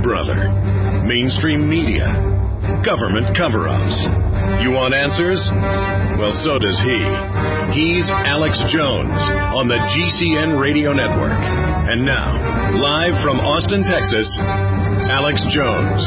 brother. Mainstream media. Government cover-ups. You want answers? Well, so does he. He's Alex Jones on the GCN Radio Network. And now, live from Austin, Texas, Alex Jones.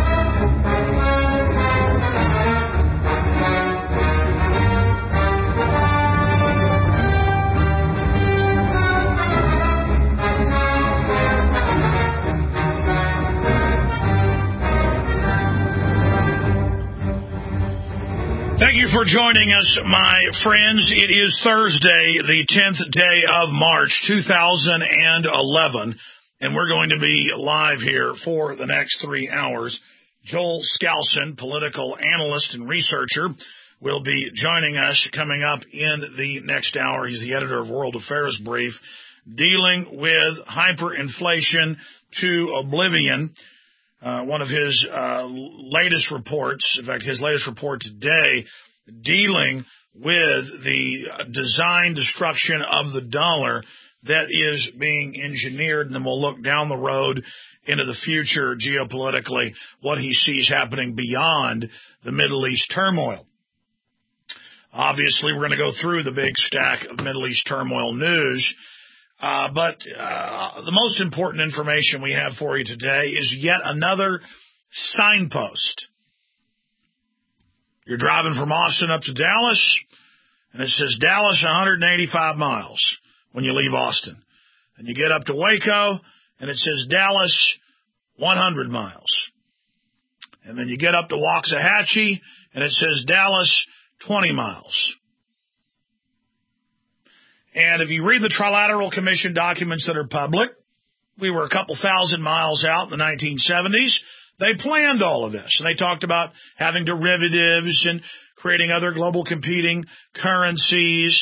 Thank you for joining us, my friends. It is Thursday, the 10th day of March, 2011, and we're going to be live here for the next 3 hours. Joel Skousen, political analyst and researcher, will be joining us coming up in the next hour. He's the editor of World Affairs Brief, dealing with hyperinflation to oblivion. One of his latest reports, in fact, his latest report today, dealing with the design destruction of the dollar that is being engineered. And then we'll look down the road into the future geopolitically, what he sees happening beyond the Middle East turmoil. Obviously, we're going to go through the big stack of Middle East turmoil news. But the most important information we have for you today is yet another signpost. You're driving from Austin up to Dallas, and it says Dallas 185 miles when you leave Austin. And you get up to Waco, and it says Dallas 100 miles. And then you get up to Waxahachie, and it says Dallas 20 miles. And if you read the Trilateral Commission documents that are public, we were a couple thousand miles out in the 1970s. They planned all of this, and they talked about having derivatives and creating other global competing currencies,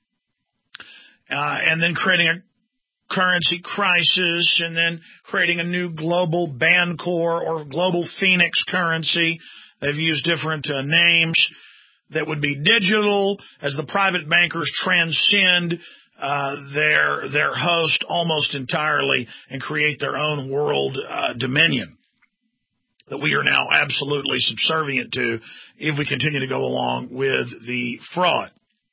and then creating a currency crisis, and then creating a new global Bancor or global Phoenix currency. They've used different names. That would be digital as the private bankers transcend their host almost entirely and create their own world dominion that we are now absolutely subservient to if we continue to go along with the fraud.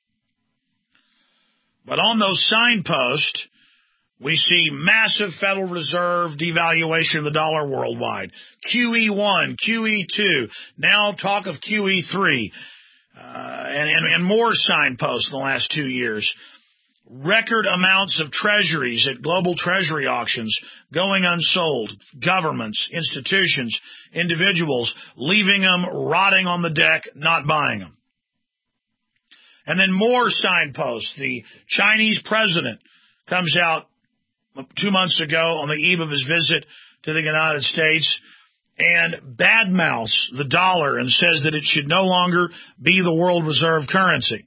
But on those signposts, we see massive Federal Reserve devaluation of the dollar worldwide. QE1, QE2, now talk of QE3. And more signposts in the last 2 years. Record amounts of treasuries at global treasury auctions going unsold. Governments, institutions, individuals leaving them rotting on the deck, not buying them. And then more signposts. The Chinese president comes out 2 months ago on the eve of his visit to the United States and badmouths the dollar and says that it should no longer be the world reserve currency.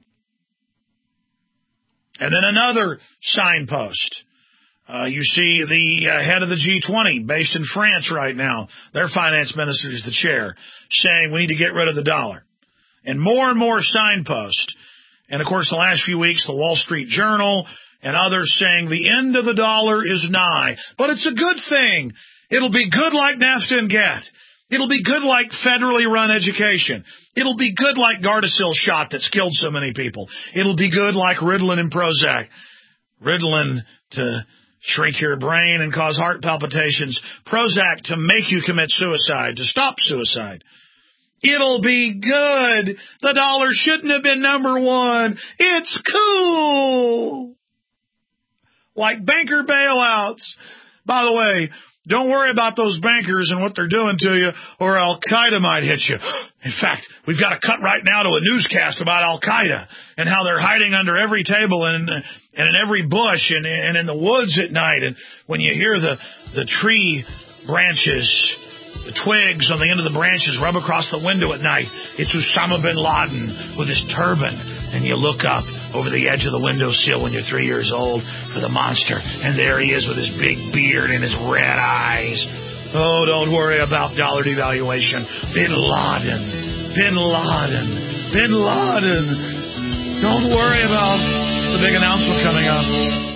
And then another signpost. You see the head of the G20 based in France right now. Their finance minister is the chair, saying we need to get rid of the dollar. And more signposts. And, of course, the last few weeks, the Wall Street Journal and others saying the end of the dollar is nigh. But it's a good thing. It'll be good like NAFTA and GATT. It'll be good like federally run education. It'll be good like Gardasil shot that's killed so many people. It'll be good like Ritalin and Prozac. Ritalin to shrink your brain and cause heart palpitations. Prozac to make you commit suicide, to stop suicide. It'll be good. The dollar shouldn't have been number one. It's cool. Like banker bailouts. By the way, don't worry about those bankers and what they're doing to you, or Al-Qaeda might hit you. In fact, we've got to cut right now to a newscast about Al-Qaeda and how they're hiding under every table and in every bush and in the woods at night. And when you hear the tree branches, the twigs on the end of the branches rub across the window at night, it's Osama bin Laden with his turban. And you look up over the edge of the windowsill when you're 3 years old for the monster. And there he is with his big beard and his red eyes. Oh, don't worry about dollar devaluation. Bin Laden. Bin Laden. Bin Laden. Don't worry about the big announcement coming up.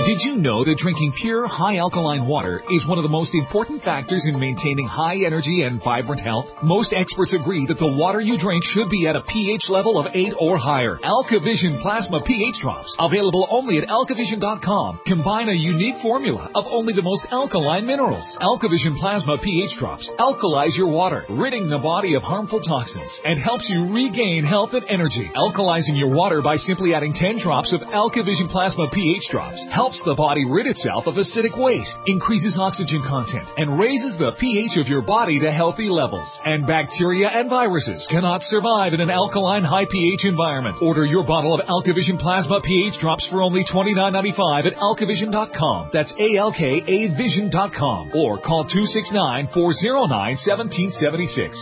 Did you know that drinking pure, high alkaline water is one of the most important factors in maintaining high energy and vibrant health? Most experts agree that the water you drink should be at a pH level of 8 or higher. AlkaVision Plasma pH Drops, available only at alkavision.com, combine a unique formula of only the most alkaline minerals. AlkaVision Plasma pH Drops alkalize your water, ridding the body of harmful toxins, and helps you regain health and energy. Alkalizing your water by simply adding 10 drops of AlkaVision Plasma pH Drops helps the body rid itself of acidic waste, increases oxygen content, and raises the pH of your body to healthy levels. And bacteria and viruses cannot survive in an alkaline high pH environment. Order your bottle of AlkaVision Plasma pH Drops for only $29.95 at alkavision.com. That's ALKAvision.com. Or call 269-409-1776.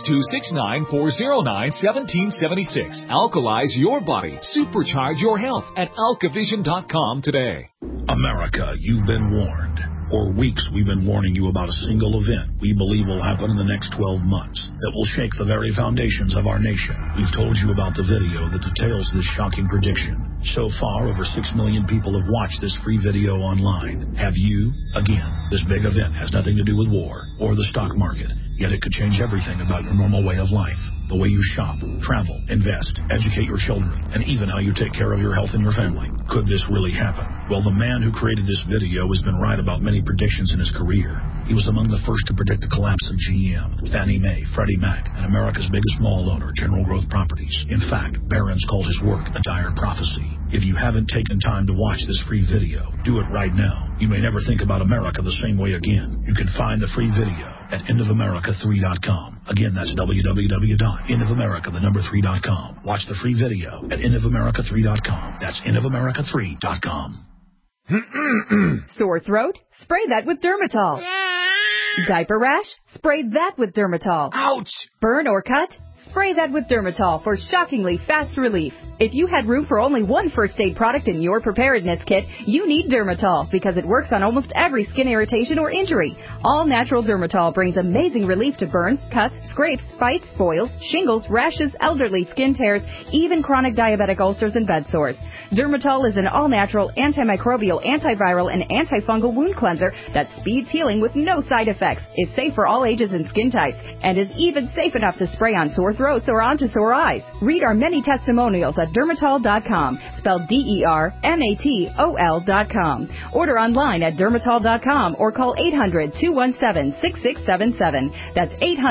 269-409-1776. Alkalize your body. Supercharge your health at alkavision.com today. America, you've been warned. For weeks, we've been warning you about a single event we believe will happen in the next 12 months that will shake the very foundations of our nation. We've told you about the video that details this shocking prediction. So far, over 6 million people have watched this free video online. Have you? Again, this big event has nothing to do with war or the stock market, yet it could change everything about your normal way of life. The way you shop, travel, invest, educate your children, and even how you take care of your health and your family. Could this really happen? Well, the man who created this video has been right about many predictions in his career. He was among the first to predict the collapse of GM, Fannie Mae, Freddie Mac, and America's biggest mall owner, General Growth Properties. In fact, Barron's called his work a dire prophecy. If you haven't taken time to watch this free video, do it right now. You may never think about America the same way again. You can find the free video at endofamerica3.com. Again, that's www.endofamerica3.com. Watch the free video at endofamerica3.com. That's endofamerica3.com. Sore throat? Spray that with Dermatol. Diaper rash? Spray that with Dermatol. Ouch! Burn or cut? Spray that with Dermatol for shockingly fast relief. If you had room for only one first aid product in your preparedness kit, you need Dermatol because it works on almost every skin irritation or injury. All natural Dermatol brings amazing relief to burns, cuts, scrapes, bites, boils, shingles, rashes, elderly skin tears, even chronic diabetic ulcers and bed sores. Dermatol is an all-natural, antimicrobial, antiviral, and antifungal wound cleanser that speeds healing with no side effects, is safe for all ages and skin types, and is even safe enough to spray on sore throats or onto sore eyes. Read our many testimonials at Dermatol.com, spelled DERMATOL.com. Order online at Dermatol.com or call 800-217-6677. That's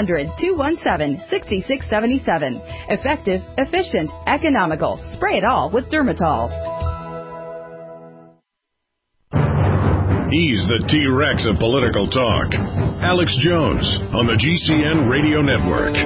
800-217-6677. Effective, efficient, economical. Spray it all with Dermatol. He's the T-Rex of political talk. Alex Jones on the GCN Radio Network.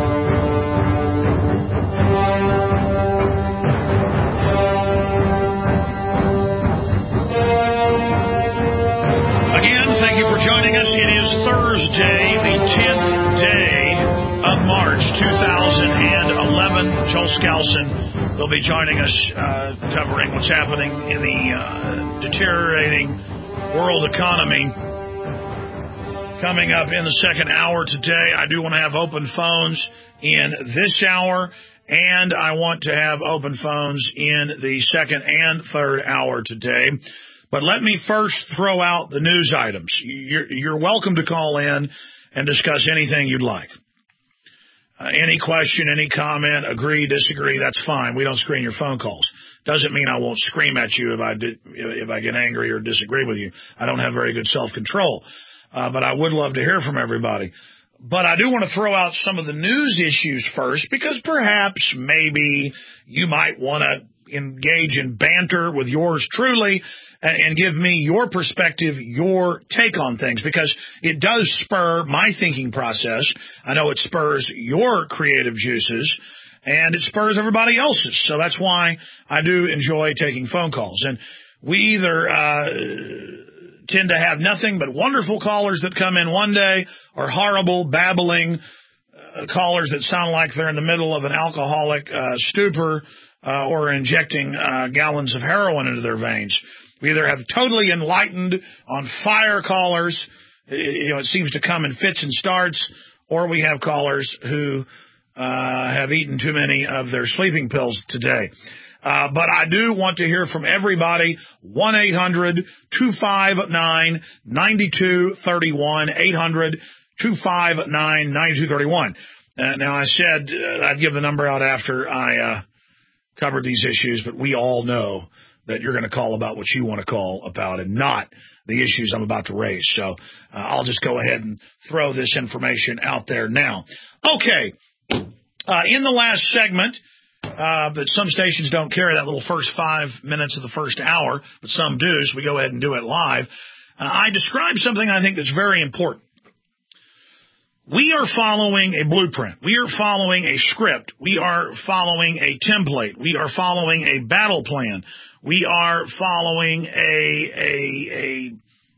Again, thank you for joining us. It is Thursday, the 10th day of March 2011. Joel Skousen will be joining us covering what's happening in the deteriorating world economy. Coming up in the second hour today, I do want to have open phones in this hour, and I want to have open phones in the second and third hour today. But let me first throw out the news items. You're welcome to call in and discuss anything you'd like. Any question, any comment, agree, disagree, that's fine. We don't screen your phone calls. Doesn't mean I won't scream at you if I get angry or disagree with you. I don't have very good self-control. But I would love to hear from everybody. But I do want to throw out some of the news issues first, because perhaps maybe you might want to engage in banter with yours truly and give me your perspective, your take on things, because it does spur my thinking process. I know it spurs your creative juices, and it spurs everybody else's. So that's why I do enjoy taking phone calls. And we either tend to have nothing but wonderful callers that come in one day, or horrible, babbling callers that sound like they're in the middle of an alcoholic stupor or injecting gallons of heroin into their veins. We either have totally enlightened, on fire callers, it seems to come in fits and starts, or we have callers who have eaten too many of their sleeping pills today. But I do want to hear from everybody. 1-800-259-9231. 800-259-9231. Now, I said I'd give the number out after I covered these issues, but we all know that you're going to call about what you want to call about and not the issues I'm about to raise. So I'll just go ahead and throw this information out there now. Okay. In the last segment, but some stations don't carry that little first 5 minutes of the first hour, but some do, so we go ahead and do it live. I described something I think that's very important. We are following a blueprint. We are following a script. We are following a template. We are following a battle plan. We are following a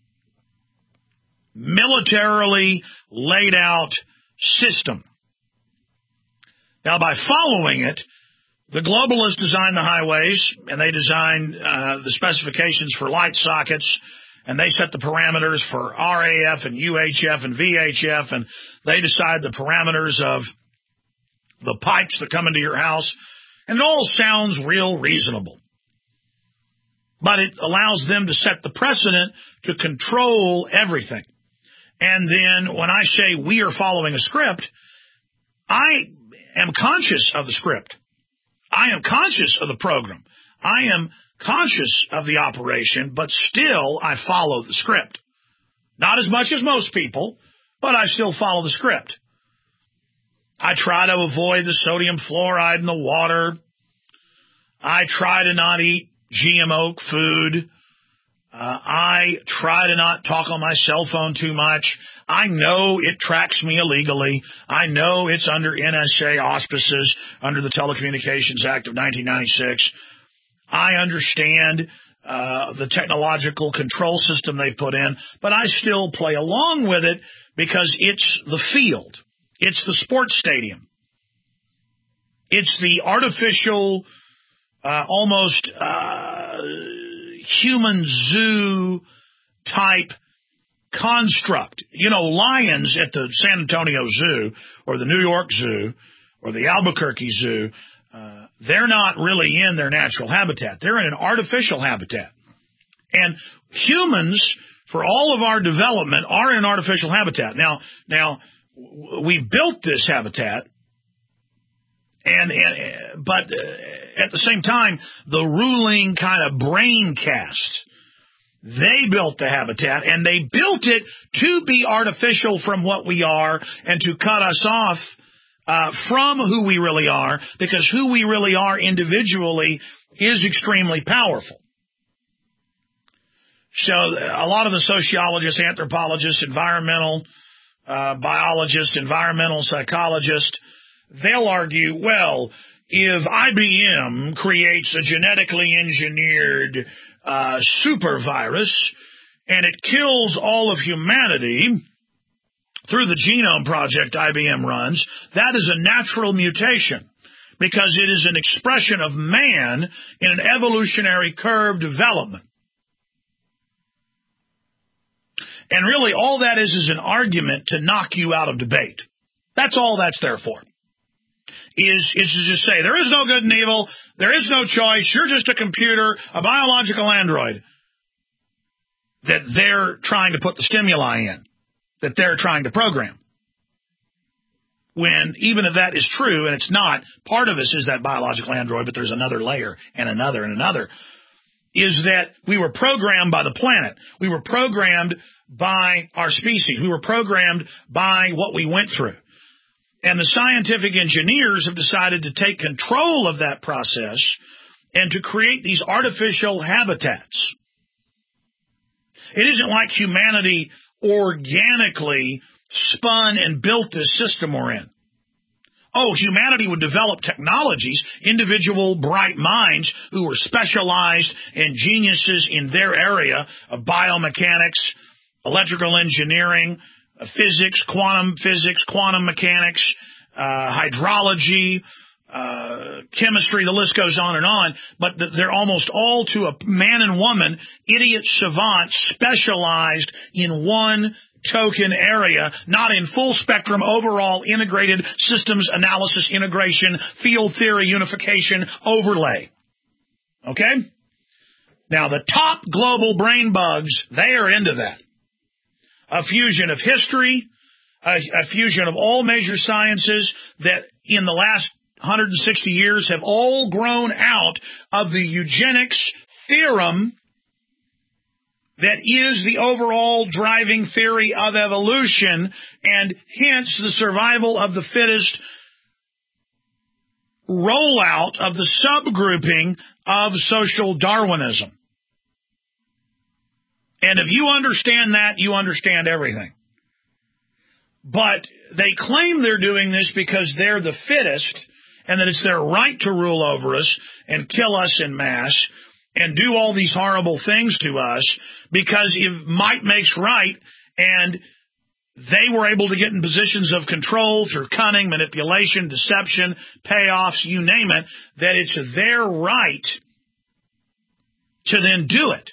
militarily laid out system. Now, by following it, the globalists designed the highways, and they designed the specifications for light sockets, and they set the parameters for RAF and UHF and VHF, and they decide the parameters of the pipes that come into your house, and it all sounds real reasonable. But it allows them to set the precedent to control everything. And then when I say we are following a script, I am conscious of the script. I am conscious of the program. I am conscious of the operation, but still I follow the script. Not as much as most people, but I still follow the script. I try to avoid the sodium fluoride in the water. I try to not eat GMO food. I try to not talk on my cell phone too much. I know it tracks me illegally. I know it's under NSA auspices under the Telecommunications Act of 1996. I understand the technological control system they put in, but I still play along with it because it's the field. It's the sports stadium. It's the artificial, almost human zoo type construct. You know, lions at the San Antonio Zoo or the New York Zoo or the Albuquerque Zoo, they're not really in their natural habitat. They're in an artificial habitat. And humans, for all of our development, are in an artificial habitat. Now, we built this habitat, but at the same time, the ruling kind of brain cast, they built the habitat, and they built it to be artificial from what we are and to cut us off from who we really are, because who we really are individually is extremely powerful. So a lot of the sociologists, anthropologists, environmental biologists, environmental psychologists, they'll argue, well, if IBM creates a genetically engineered super virus and it kills all of humanity through the genome project IBM runs, that is a natural mutation because it is an expression of man in an evolutionary curve development. And really all that is an argument to knock you out of debate. That's all that's there for. Is to just say, there is no good and evil, there is no choice, you're just a computer, a biological android that they're trying to put the stimuli in, that they're trying to program. When even if that is true, and it's not, part of us is that biological android, but there's another layer and another and another, is that we were programmed by the planet. We were programmed by our species. We were programmed by what we went through. And the scientific engineers have decided to take control of that process and to create these artificial habitats. It isn't like humanity organically spun and built this system we're in. Oh, humanity would develop technologies, individual bright minds who were specialized and geniuses in their area of biomechanics, electrical engineering, physics, quantum mechanics, hydrology, chemistry, the list goes on and on, but they're almost all to a man and woman, idiot savants specialized in one token area, not in full spectrum, overall integrated systems analysis, integration, field theory, unification, overlay. Okay? Now, the top global brain bugs, they are into that. A fusion of history, a fusion of all major sciences that in the last 160 years have all grown out of the eugenics theorem that is the overall driving theory of evolution, and hence the survival of the fittest rollout of the subgrouping of social Darwinism. And if you understand that, you understand everything. But they claim they're doing this because they're the fittest and that it's their right to rule over us and kill us en masse and do all these horrible things to us because if might makes right and they were able to get in positions of control through cunning, manipulation, deception, payoffs, you name it, that it's their right to then do it.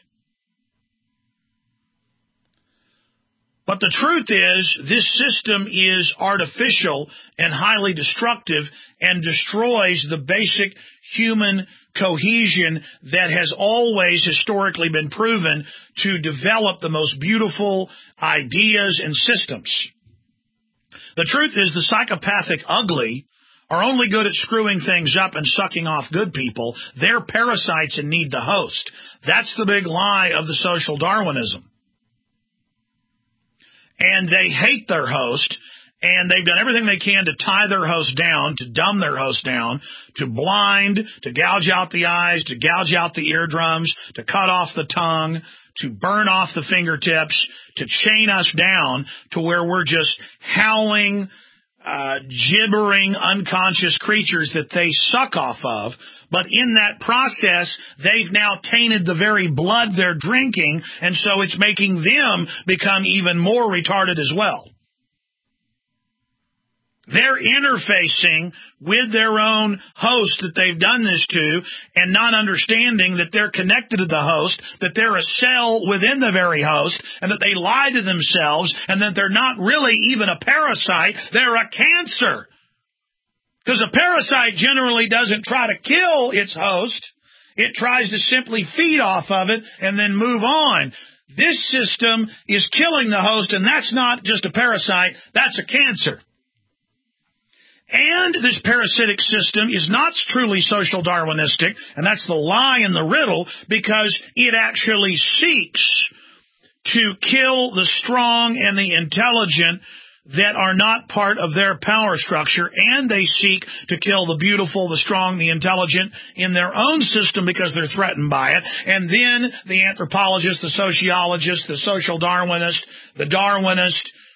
But the truth is, this system is artificial and highly destructive and destroys the basic human cohesion that has always historically been proven to develop the most beautiful ideas and systems. The truth is, the psychopathic ugly are only good at screwing things up and sucking off good people. They're parasites and need the host. That's the big lie of the social Darwinism. And they hate their host, and they've done everything they can to tie their host down, to dumb their host down, to blind, to gouge out the eyes, to gouge out the eardrums, to cut off the tongue, to burn off the fingertips, to chain us down to where we're just howling, gibbering, unconscious creatures that they suck off of. But in that process, they've now tainted the very blood they're drinking, and so it's making them become even more retarded as well. They're interfacing with their own host that they've done this to and not understanding that they're connected to the host, that they're a cell within the very host, and that they lie to themselves, and that they're not really even a parasite, they're a cancer. Because a parasite generally doesn't try to kill its host. It tries to simply feed off of it and then move on. This system is killing the host, and that's not just a parasite, that's a cancer. And this parasitic system is not truly social Darwinistic, and that's the lie in the riddle, because it actually seeks to kill the strong and the intelligent that are not part of their power structure, and they seek to kill the beautiful, the strong, the intelligent in their own system because they're threatened by it. And then the anthropologist, the sociologist, the social Darwinist, the Darwinist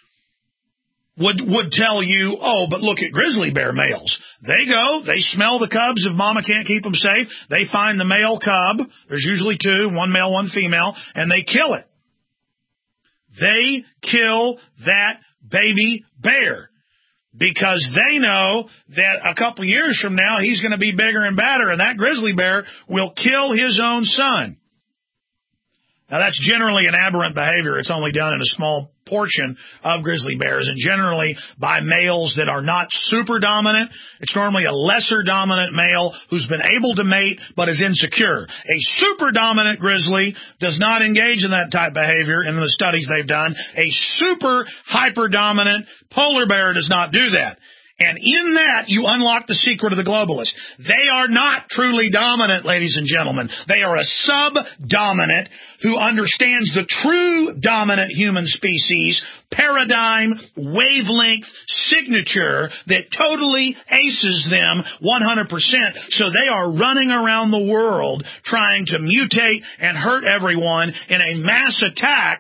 would tell you, oh, but look at grizzly bear males. They go, they smell the cubs if mama can't keep them safe. They find the male cub. There's usually two, one male, one female, and they kill it. They kill that baby bear because they know that a couple years from now he's going to be bigger and badder, and that grizzly bear will kill his own son. Now, that's generally an aberrant behavior. It's only done in a small portion of grizzly bears, and generally by males that are not super dominant. It's normally a lesser dominant male who's been able to mate but is insecure. A super dominant grizzly does not engage in that type of behavior in the studies they've done. A super hyper dominant polar bear does not do that. And in that, you unlock the secret of the globalist. They are not truly dominant, ladies and gentlemen. They are a sub-dominant who understands the true dominant human species paradigm, wavelength, signature that totally aces them 100%. So they are running around the world trying to mutate and hurt everyone in a mass attack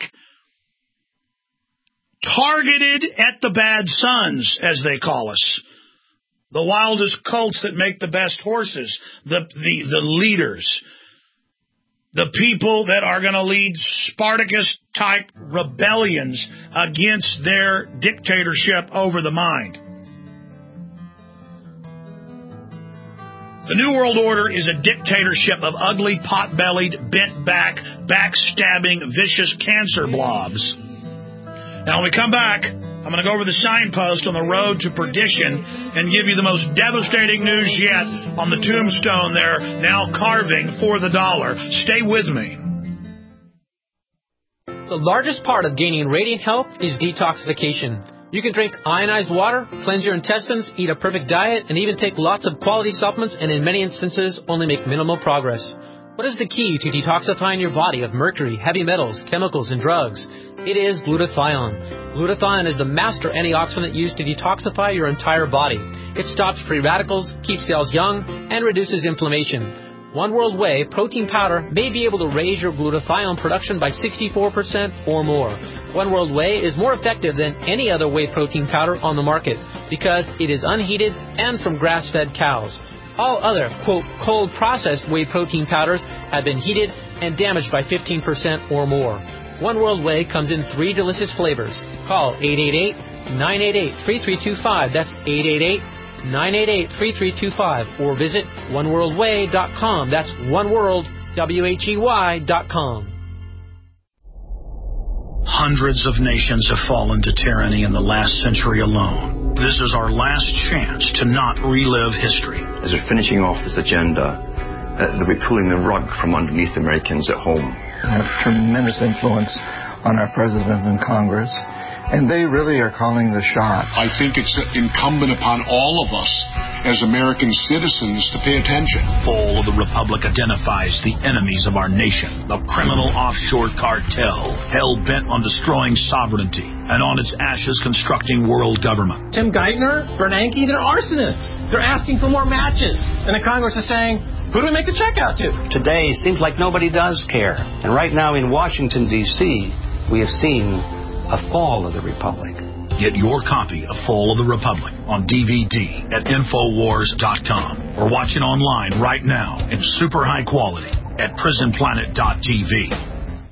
targeted at the bad sons, as they call us. The wildest colts that make the best horses. The leaders. The people that are going to lead Spartacus-type rebellions against their dictatorship over the mind. The New World Order is a dictatorship of ugly, pot-bellied, bent-back, backstabbing, vicious cancer blobs. Now, when we come back, I'm going to go over the signpost on the road to perdition and give you the most devastating news yet on the tombstone there, now carving for the dollar. Stay with me. The largest part of gaining radiant health is detoxification. You can drink ionized water, cleanse your intestines, eat a perfect diet, and even take lots of quality supplements and in many instances only make minimal progress. What is the key to detoxifying your body of mercury, heavy metals, chemicals, and drugs? It is glutathione. Glutathione is the master antioxidant used to detoxify your entire body. It stops free radicals, keeps cells young, and reduces inflammation. One World Whey protein powder may be able to raise your glutathione production by 64% or more. One World Whey is more effective than any other whey protein powder on the market because it is unheated and from grass-fed cows. All other, quote, cold processed whey protein powders have been heated and damaged by 15% or more. One World Whey comes in 3 delicious flavors. Call 888-988-3325. That's 888-988-3325. Or visit oneworldwhey.com. That's oneworld.com. Hundreds of nations have fallen to tyranny in the last century alone. This is our last chance to not relive history. As we're finishing off this agenda, that we're pulling the rug from underneath Americans at home. We have tremendous influence on our president and Congress, and they really are calling the shots. I think it's incumbent upon all of us as American citizens to pay attention. Fall of the Republic identifies the enemies of our nation, the criminal offshore cartel, hell-bent on destroying sovereignty, and on its ashes constructing world government. Tim Geithner, Bernanke, they're arsonists. They're asking for more matches. And the Congress is saying, who do we make the check out to? Today seems like nobody does care. And right now in Washington, D.C., we have seen a fall of the Republic. Get your copy of Fall of the Republic on DVD at Infowars.com or watch it online right now in super high quality at PrisonPlanet.tv.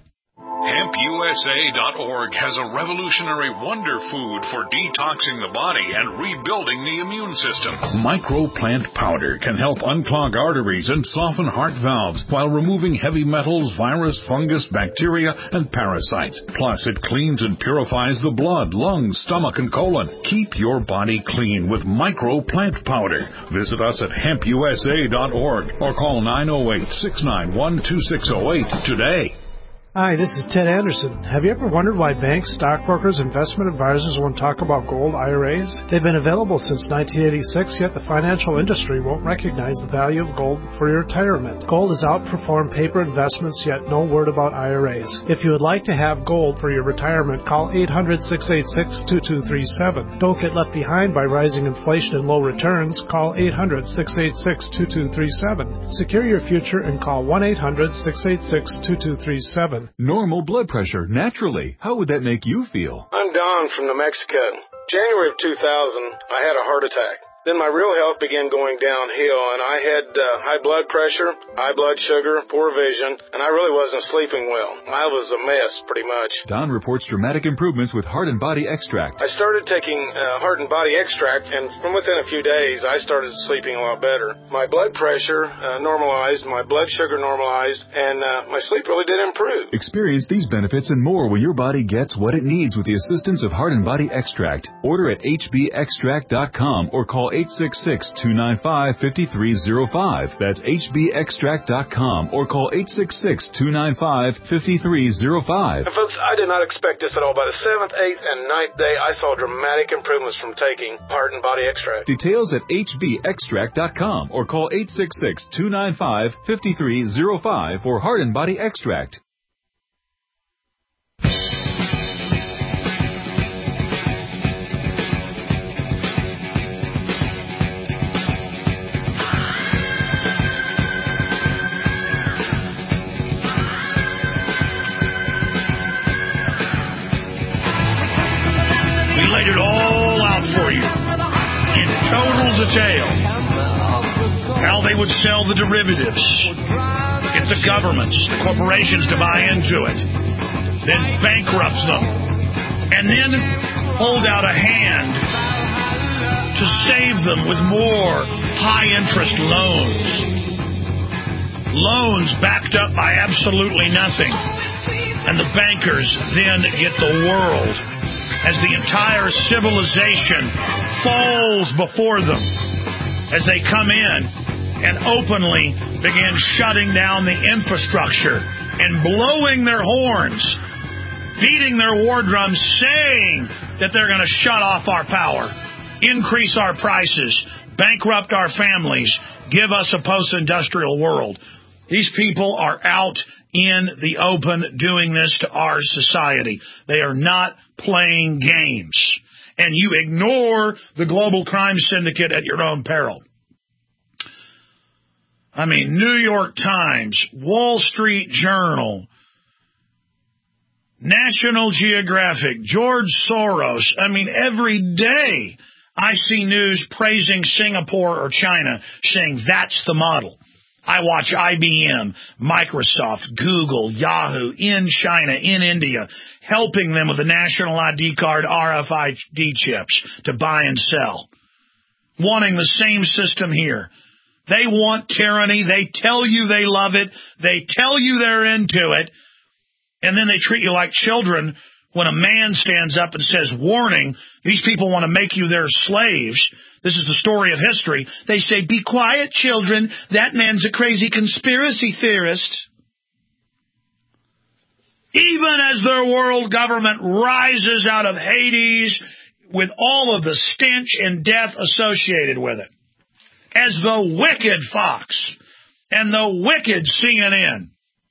HempUSA.org has a revolutionary wonder food for detoxing the body and rebuilding the immune system. Microplant powder can help unclog arteries and soften heart valves while removing heavy metals, virus, fungus, bacteria, and parasites. Plus, it cleans and purifies the blood, lungs, stomach, and colon. Keep your body clean with Microplant powder. Visit us at HempUSA.org or call 908-691-2608 today. Hi, this is Ted Anderson. Have you ever wondered why banks, stockbrokers, investment advisors won't talk about gold IRAs? They've been available since 1986, yet the financial industry won't recognize the value of gold for your retirement. Gold has outperformed paper investments, yet no word about IRAs. If you would like to have gold for your retirement, call 800-686-2237. Don't get left behind by rising inflation and low returns. Call 800-686-2237. Secure your future and call 1-800-686-2237. Normal blood pressure, naturally. How would that make you feel? I'm Don from New Mexico. January of 2000, I had a heart attack. Then my real health began going downhill, and I had high blood pressure, high blood sugar, poor vision, and I really wasn't sleeping well. I was a mess, pretty much. Don reports dramatic improvements with Heart and Body Extract. I started taking Heart and Body Extract, and from within a few days, I started sleeping a lot better. My blood pressure normalized, my blood sugar normalized, and my sleep really did improve. Experience these benefits and more when your body gets what it needs with the assistance of Heart and Body Extract. Order at hbextract.com or call 866-295-5305. That's hbextract.com or call 866-295-5305. And folks, I did not expect this at all. By the 7th, 8th, and 9th day, I saw dramatic improvements from taking Heart and Body Extract. Details at hbextract.com or call 866-295-5305 for Heart and Body Extract. Laid it all out for you in total detail. How they would sell the derivatives, get the governments, the corporations to buy into it, then bankrupt them, and then hold out a hand to save them with more high-interest loans. Loans backed up by absolutely nothing. And the bankers then get the world as the entire civilization falls before them, as they come in and openly begin shutting down the infrastructure and blowing their horns, beating their war drums, saying that they're going to shut off our power, increase our prices, bankrupt our families, give us a post-industrial world. These people are out in the open doing this to our society. They are not playing games. And you ignore the global crime syndicate at your own peril. I mean, New York Times, Wall Street Journal, National Geographic, George Soros. I mean, every day I see news praising Singapore or China, saying that's the model. I watch IBM, Microsoft, Google, Yahoo in China, in India, helping them with the national ID card RFID chips to buy and sell, wanting the same system here. They want tyranny. They tell you they love it. They tell you they're into it. And then they treat you like children when a man stands up and says, warning, these people want to make you their slaves. This is the story of history. They say, be quiet, children. That man's a crazy conspiracy theorist. Even as their world government rises out of Hades with all of the stench and death associated with it, as the wicked Fox and the wicked CNN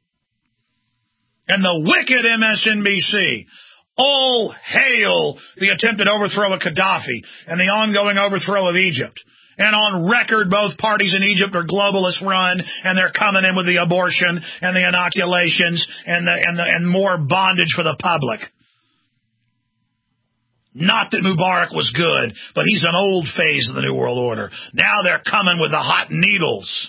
and the wicked MSNBC all hail the attempted overthrow of Gaddafi and the ongoing overthrow of Egypt. And on record, both parties in Egypt are globalist run, and they're coming in with the abortion and the inoculations and more bondage for the public. Not that Mubarak was good, but he's an old phase of the New World Order. Now they're coming with the hot needles.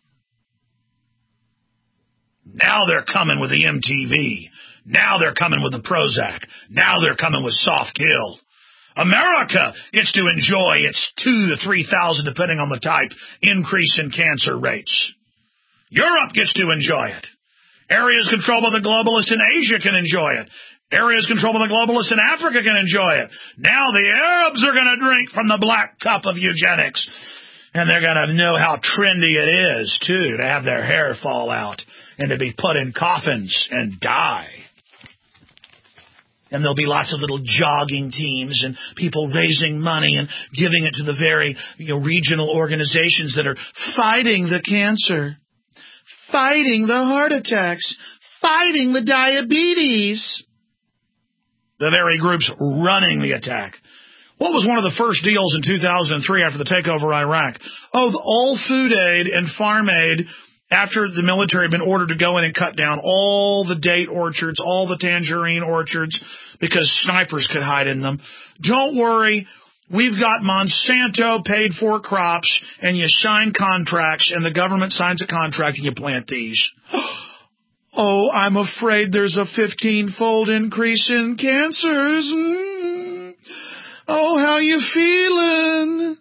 Now they're coming with the MTV. Now they're coming with the Prozac. Now they're coming with soft kill. America gets to enjoy its 2,000 to 3,000, depending on the type, increase in cancer rates. Europe gets to enjoy it. Areas controlled by the globalists in Asia can enjoy it. Areas controlled by the globalists in Africa can enjoy it. Now the Arabs are going to drink from the black cup of eugenics. And they're going to know how trendy it is, too, to have their hair fall out and to be put in coffins and die. And there'll be lots of little jogging teams and people raising money and giving it to the very regional organizations that are fighting the cancer, fighting the heart attacks, fighting the diabetes. The very groups running the attack. What was one of the first deals in 2003 after the takeover of Iraq? Oh, all food aid and farm aid after the military had been ordered to go in and cut down all the date orchards, all the tangerine orchards, because snipers could hide in them. Don't worry. We've got Monsanto paid for crops, and you sign contracts, and the government signs a contract, and you plant these. Oh, I'm afraid there's a 15-fold increase in cancers. Oh, how you feeling?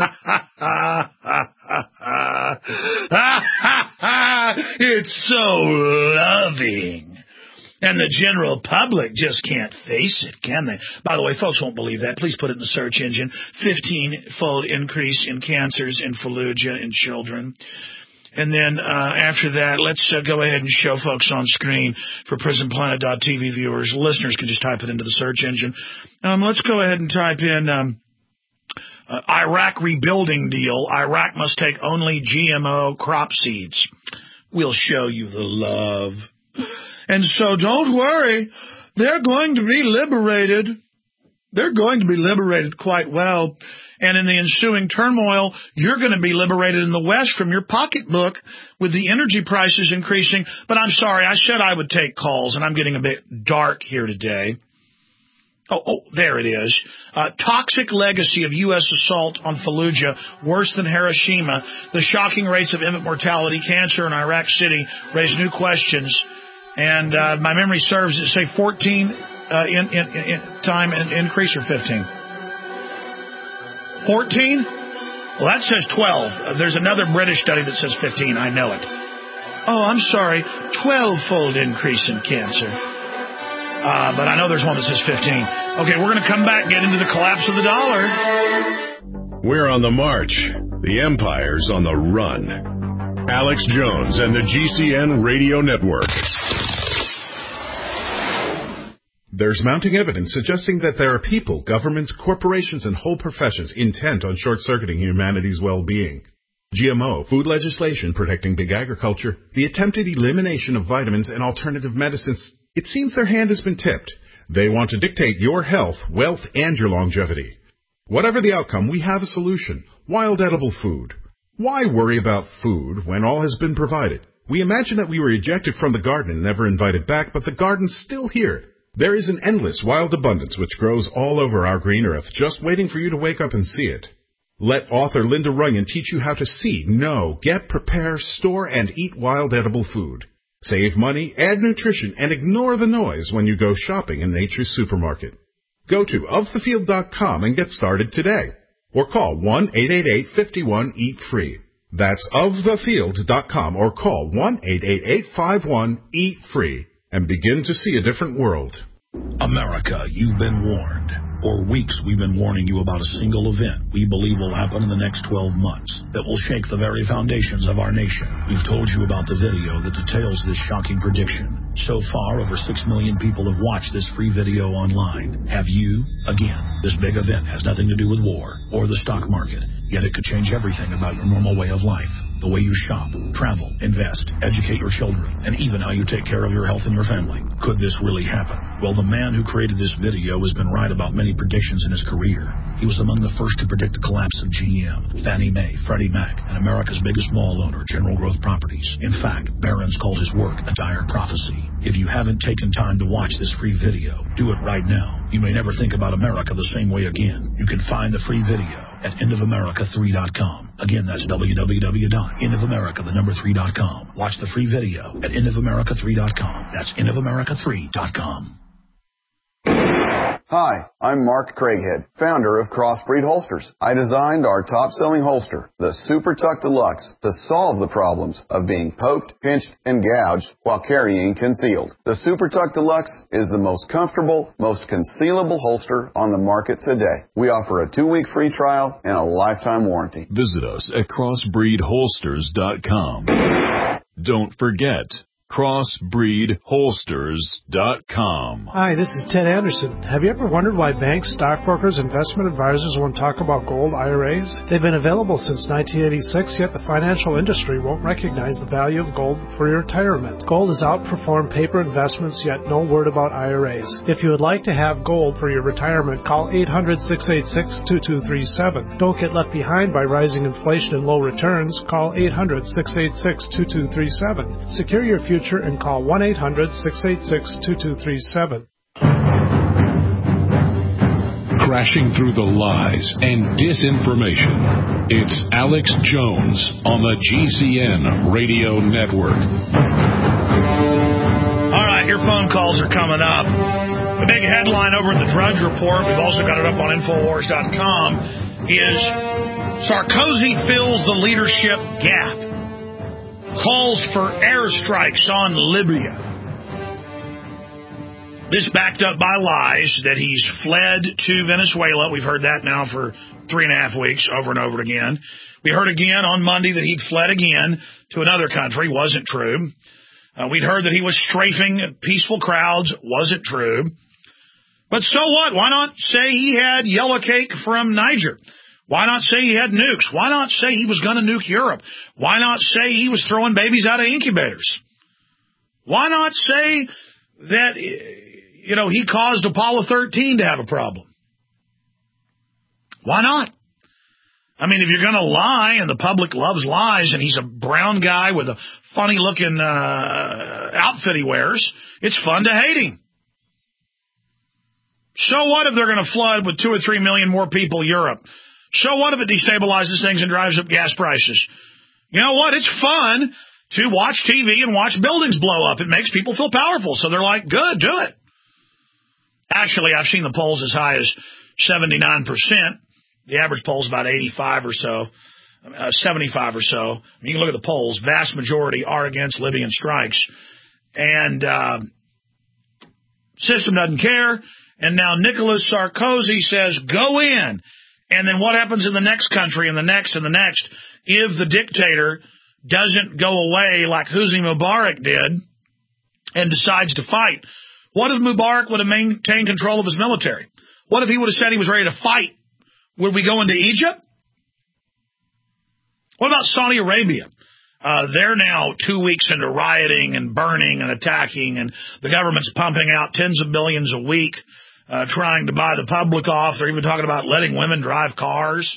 It's so loving. And the general public just can't face it, can they? By the way, folks won't believe that. Please put it in the search engine. 15-fold increase in cancers in Fallujah in children. And then after that, let's go ahead and show folks on screen for PrisonPlanet.tv viewers. Listeners can just type it into the search engine. Let's go ahead and type in Iraq rebuilding deal. Iraq must take only GMO crop seeds. We'll show you the love. And so don't worry. They're going to be liberated. They're going to be liberated quite well. And in the ensuing turmoil, you're going to be liberated in the West from your pocketbook with the energy prices increasing. But I'm sorry, I said I would take calls, and I'm getting a bit dark here today. Oh, there it is. Toxic legacy of U.S. assault on Fallujah, worse than Hiroshima. The shocking rates of infant mortality, cancer in Iraq City raise new questions. And my memory serves, it say 14 time increase or 15? 14? Well, that says 12. There's another British study that says 15. I know it. Oh, I'm sorry. 12-fold increase in cancer. But I know there's one that says 15. Okay, we're going to come back and get into the collapse of the dollar. We're on the march. The empire's on the run. Alex Jones and the GCN Radio Network. There's mounting evidence suggesting that there are people, governments, corporations, and whole professions intent on short-circuiting humanity's well-being. GMO, food legislation protecting big agriculture, the attempted elimination of vitamins and alternative medicines, it seems their hand has been tipped. They want to dictate your health, wealth, and your longevity. Whatever the outcome, we have a solution. Wild edible food. Why worry about food when all has been provided? We imagine that we were ejected from the garden and never invited back, but the garden's still here. There is an endless wild abundance which grows all over our green earth, just waiting for you to wake up and see it. Let author Linda Runyon teach you how to see, know, get, prepare, store, and eat wild edible food. Save money, add nutrition, and ignore the noise when you go shopping in Nature's Supermarket. Go to ofthefield.com and get started today. Or call 1-888-51-EAT-FREE. That's ofthefield.com or call 1-888-51-EAT-FREE and begin to see a different world. America, you've been warned. For weeks, we've been warning you about a single event we believe will happen in the next 12 months that will shake the very foundations of our nation. We've told you about the video that details this shocking prediction. So far, over 6 million people have watched this free video online. Have you? Again, this big event has nothing to do with war or the stock market, yet it could change everything about your normal way of life. The way you shop, travel, invest, educate your children, and even how you take care of your health and your family. Could this really happen? Well, the man who created this video has been right about many predictions in his career. He was among the first to predict the collapse of GM, Fannie Mae, Freddie Mac, and America's biggest mall owner, General Growth Properties. In fact, Barron's called his work a dire prophecy. If you haven't taken time to watch this free video, do it right now. You may never think about America the same way again. You can find the free video at endofamerica3.com. Again, that's www.endofamerica3.com. Watch the free video at endofamerica3.com. That's endofamerica3.com. Hi, I'm Mark Craighead, founder of Crossbreed Holsters. I designed our top-selling holster, the Super Tuck Deluxe, to solve the problems of being poked, pinched, and gouged while carrying concealed. The Super Tuck Deluxe is the most comfortable, most concealable holster on the market today. We offer a 2-week free trial and a lifetime warranty. Visit us at crossbreedholsters.com. Don't forget, crossbreedholsters.com. Hi, this is Ted Anderson. Have you ever wondered why banks, stockbrokers, investment advisors won't talk about gold IRAs? They've been available since 1986, yet the financial industry won't recognize the value of gold for your retirement. Gold has outperformed paper investments, yet no word about IRAs. If you would like to have gold for your retirement, call 800-686-2237. Don't get left behind by rising inflation and low returns. Call 800-686-2237. Secure your future and call 1-800-686-2237. Crashing through the lies and disinformation. It's Alex Jones on the GCN Radio Network. All right, your phone calls are coming up. The big headline over in the Drudge Report, we've also got it up on Infowars.com, is Sarkozy fills the leadership gap. Calls for airstrikes on Libya. This backed up by lies that he's fled to Venezuela. We've heard that now for 3.5 weeks, over and over again. We heard again on Monday that he'd fled again to another country. Wasn't true. We'd heard that he was strafing peaceful crowds. Wasn't true. But so what? Why not say he had yellow cake from Niger? Why not say he had nukes? Why not say he was going to nuke Europe? Why not say he was throwing babies out of incubators? Why not say that, he caused Apollo 13 to have a problem? Why not? I mean, if you're going to lie, and the public loves lies, and he's a brown guy with a funny-looking outfit he wears, it's fun to hate him. So what if they're going to flood with 2 or 3 million more people Europe? So what if it destabilizes things and drives up gas prices? You know what? It's fun to watch TV and watch buildings blow up. It makes people feel powerful. So they're like, good, do it. Actually, I've seen the polls as high as 79%. The average poll is about 85 or so, 75 or so. You can look at the polls. Vast majority are against Libyan strikes. And System doesn't care. And now Nicolas Sarkozy says, go in. And then what happens in the next country and the next and the next if the dictator doesn't go away like Hosni Mubarak did and decides to fight? What if Mubarak would have maintained control of his military? What if he would have said he was ready to fight? Would we go into Egypt? What about Saudi Arabia? They're now 2 weeks into rioting and burning and attacking, and the government's pumping out tens of billions a week trying to buy the public off. They're even talking about letting women drive cars.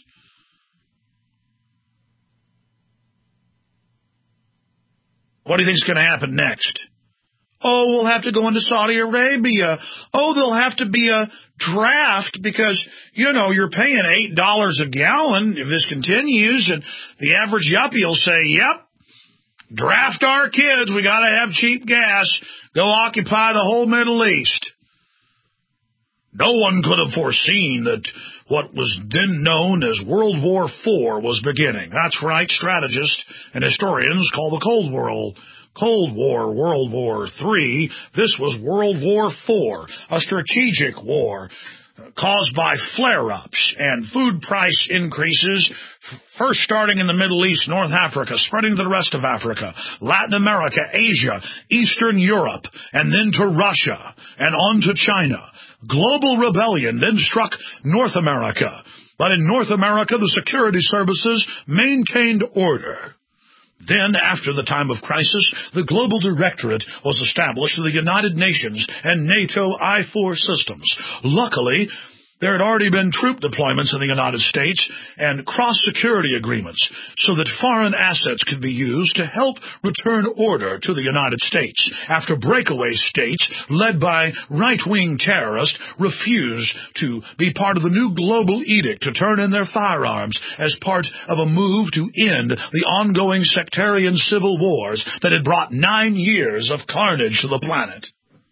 What do you think is going to happen next? Oh, we'll have to go into Saudi Arabia. Oh, there'll have to be a draft because, you're paying $8 a gallon if this continues. And the average yuppie will say, yep, draft our kids. We got to have cheap gas. Go occupy the whole Middle East. No one could have foreseen that what was then known as World War IV was beginning. That's right, strategists and historians call the Cold War World War III. This was World War IV, a strategic war caused by flare-ups and food price increases, first starting in the Middle East, North Africa, spreading to the rest of Africa, Latin America, Asia, Eastern Europe, and then to Russia, and on to China. Global rebellion then struck North America, but in North America the security services maintained order. Then, after the time of crisis, the Global Directorate was established in the United Nations and NATO I-4 systems. Luckily, there had already been troop deployments in the United States and cross-security agreements so that foreign assets could be used to help return order to the United States after breakaway states led by right-wing terrorists refused to be part of the new global edict to turn in their firearms as part of a move to end the ongoing sectarian civil wars that had brought 9 years of carnage to the planet.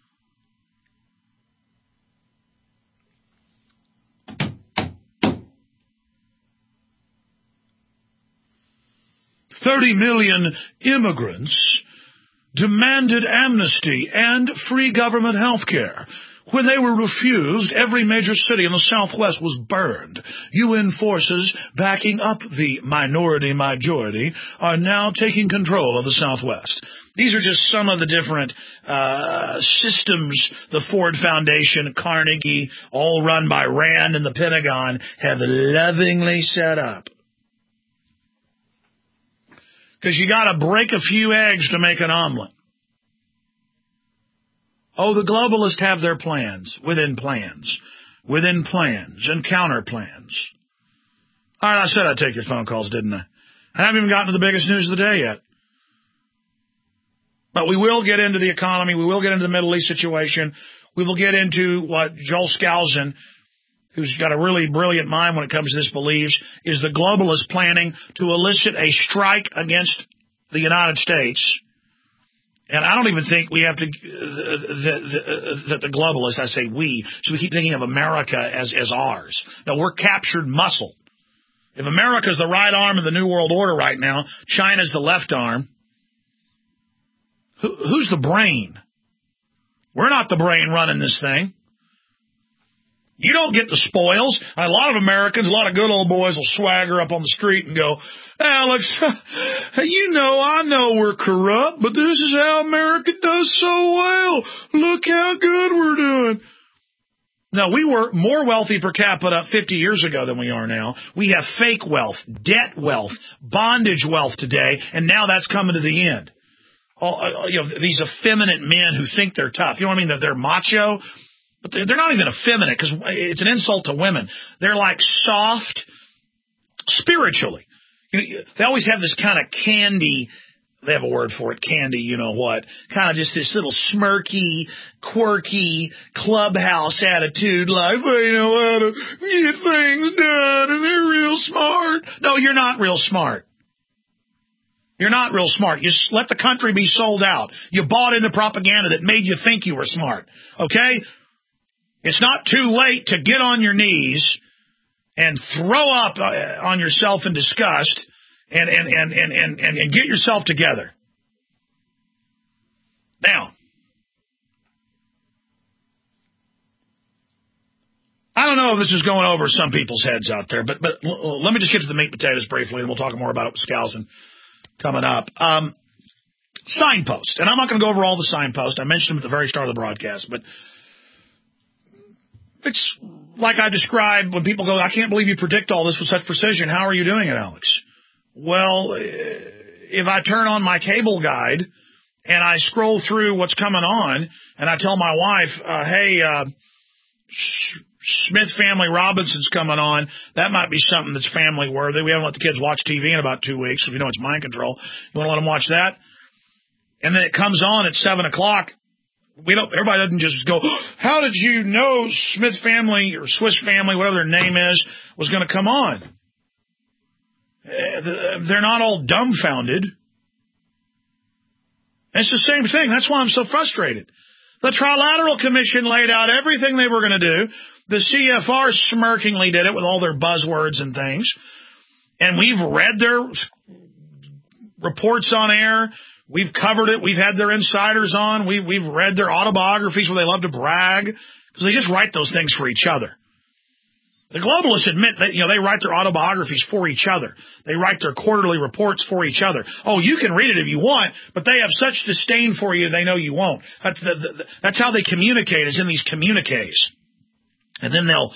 $30 million immigrants demanded amnesty and free government health care. When they were refused, every major city in the Southwest was burned. UN forces backing up the minority majority are now taking control of the Southwest. These are just some of the different systems the Ford Foundation, Carnegie, all run by Rand and the Pentagon, have lovingly set up. Because you got to break a few eggs to make an omelet. Oh, the globalists have their plans within plans and counter plans. All right, I said I'd take your phone calls, didn't I? I haven't even gotten to the biggest news of the day yet. But we will get into the economy. We will get into the Middle East situation. We will get into what Joel Skousen, who's got a really brilliant mind when it comes to this, believes is the globalists planning to elicit a strike against the United States. And I don't even think we have to, that the globalists, I say we, so we keep thinking of America as ours. No, we're captured muscle. If America's the right arm of the New World Order right now, China's the left arm. Who's the brain? We're not the brain running this thing. You don't get the spoils. A lot of Americans, a lot of good old boys will swagger up on the street and go, Alex, I know we're corrupt, but this is how America does so well. Look how good we're doing. No, we were more wealthy per capita 50 years ago than we are now. We have fake wealth, debt wealth, bondage wealth today, and now that's coming to the end. These effeminate men who think they're tough. You know what I mean? That they're macho. But they're not even effeminate because it's an insult to women. They're like soft spiritually. They always have this kind of candy. They have a word for it, candy, you know what. Kind of just this little smirky, quirky clubhouse attitude like, they know how to get things done and they're real smart. No, you're not real smart. You're not real smart. You let the country be sold out. You bought into propaganda that made you think you were smart. Okay? It's not too late to get on your knees and throw up on yourself in disgust and get yourself together. Now, know if this is going over some people's heads out there, but let me just get to the meat and potatoes briefly, and we'll talk more about it with Skousen coming up. Signpost, and I'm not going to go over all the signposts. I mentioned them at the very start of the broadcast, but it's like I described when people go, I can't believe you predict all this with such precision. How are you doing it, Alex? Well, if I turn on my cable guide and I scroll through what's coming on, and I tell my wife, hey, Smith Family Robinson's coming on, that might be something that's family worthy. We haven't let the kids watch TV in about 2 weeks because we know it's mind control. You want to let them watch that? And then it comes on at 7 o'clock. Everybody doesn't just go, how did you know Smith Family or Swiss Family, whatever their name is, was going to come on? They're not all dumbfounded. It's the same thing. That's why I'm so frustrated. The Trilateral Commission laid out everything they were going to do. The CFR smirkingly did it with all their buzzwords and things. And we've read their reports on air. We've covered it. We've had their insiders on. We've read their autobiographies where they love to brag because they just write those things for each other. The globalists admit that, they write their autobiographies for each other. They write their quarterly reports for each other. Oh, you can read it if you want, but they have such disdain for you, they know you won't. That's how they communicate, is in these communiques. And then they'll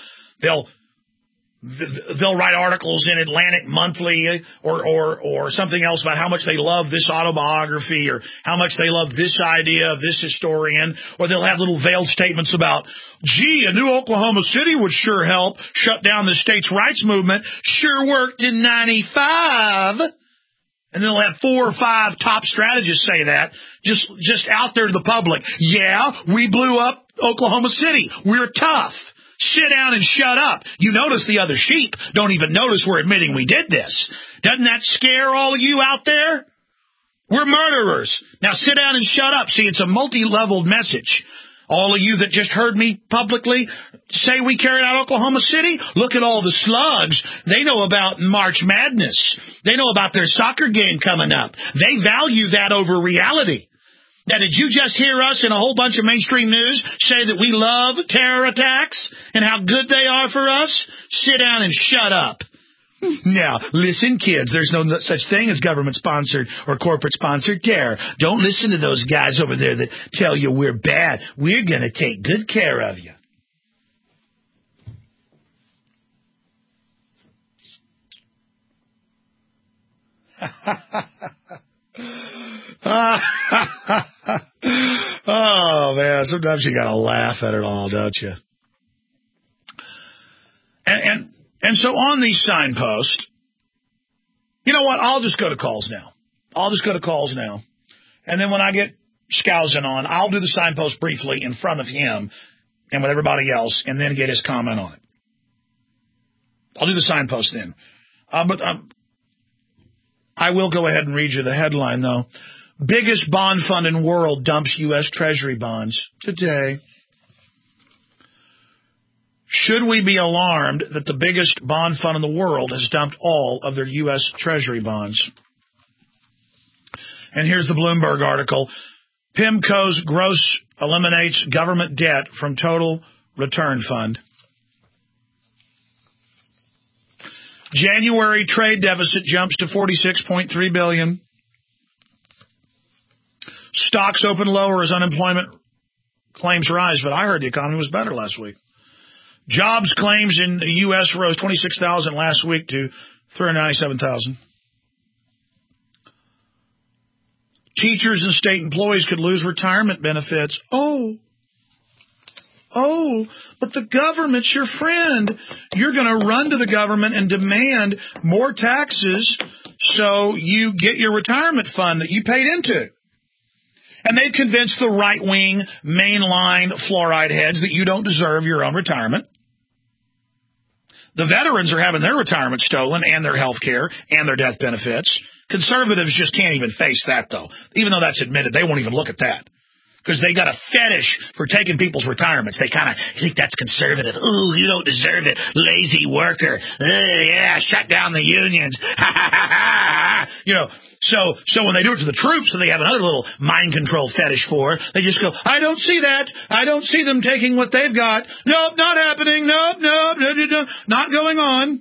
write articles in Atlantic Monthly or something else about how much they love this autobiography or how much they love this idea of this historian, or they'll have little veiled statements about, gee, a new Oklahoma City would sure help shut down the states' rights movement. Sure worked in 95. And then they'll have 4 or 5 top strategists say that, just out there to the public. Yeah, we blew up Oklahoma City. We're tough. Sit down and shut up. You notice the other sheep don't even notice we're admitting we did this. Doesn't that scare all of you out there? We're murderers. Now sit down and shut up. See, it's a multi-leveled message. All of you that just heard me publicly say we carried out Oklahoma City, look at all the slugs. They know about March Madness. They know about their soccer game coming up. They value that over reality. Now, did you just hear us in a whole bunch of mainstream news say that we love terror attacks and how good they are for us? Sit down and shut up. Now, listen, kids, there's no such thing as government-sponsored or corporate-sponsored terror. Don't listen to those guys over there that tell you we're bad. We're going to take good care of you. Oh, man, sometimes you got to laugh at it all, don't you? And so on these signposts, you know what? I'll just go to calls now. And then when I get Skousen on, I'll do the signpost briefly in front of him and with everybody else, and then get his comment on it. I'll do the signpost then. But I will go ahead and read you the headline, though. Biggest bond fund in world dumps U.S. Treasury bonds today. Should we be alarmed that the biggest bond fund in the world has dumped all of their U.S. Treasury bonds? And here's the Bloomberg article. PIMCO's gross eliminates government debt from total return fund. January trade deficit jumps to $46.3 billion. Stocks open lower as unemployment claims rise, but I heard the economy was better last week. Jobs claims in the U.S. rose 26,000 last week to 397,000. Teachers and state employees could lose retirement benefits. Oh, but the government's your friend. You're going to run to the government and demand more taxes so you get your retirement fund that you paid into. And they've convinced the right-wing, mainline fluoride heads that you don't deserve your own retirement. The veterans are having their retirement stolen and their health care and their death benefits. Conservatives just can't even face that, though. Even though that's admitted, they won't even look at that. Because they got a fetish for taking people's retirements. They kind of think that's conservative. Ooh, you don't deserve it. Lazy worker. Yeah, shut down the unions. So when they do it to the troops, and they have another little mind control fetish for, they just go, I don't see that. I don't see them taking what they've got. Nope, not happening. Nope, not going on.